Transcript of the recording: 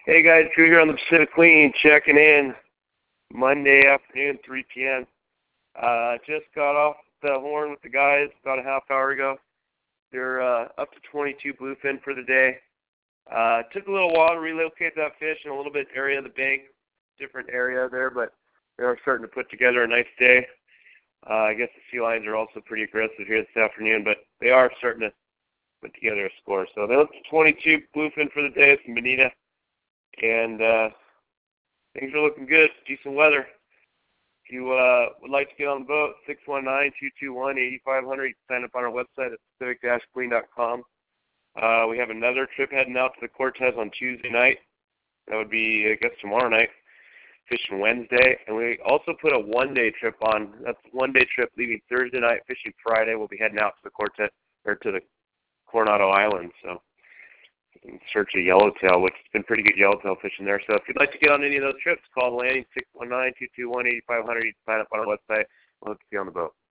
Hey guys, Drew here on the Pacific Clean, checking in Monday afternoon, 3 p.m. Just got off the horn with the guys about a half hour ago. They're up to 22 bluefin for the day. Took a little while to relocate that fish in a little bit area of the bank, different area there, but they are starting to put together a nice day. I guess the sea lions are also pretty aggressive here this afternoon, but they are starting to put together a score. So they're up to 22 bluefin for the day, some bonita. And things are looking good. Decent weather. If you would like to get on the boat, 619-221-8500. You can sign up on our website at pacific-clean.com. We have another trip heading out to the Cortez on Tuesday night. That would be, I guess, tomorrow night. Fishing Wednesday. And we also put a one-day trip on. That's a one-day trip leaving Thursday night, fishing Friday. We'll be heading out to the Cortez, or to the Coronado Islands. So in search of yellowtail, which has been pretty good yellowtail fishing there. So if you'd like to get on any of those trips, call the landing 619-221-8500. You can sign up on our website. We'll hope to see you on the boat.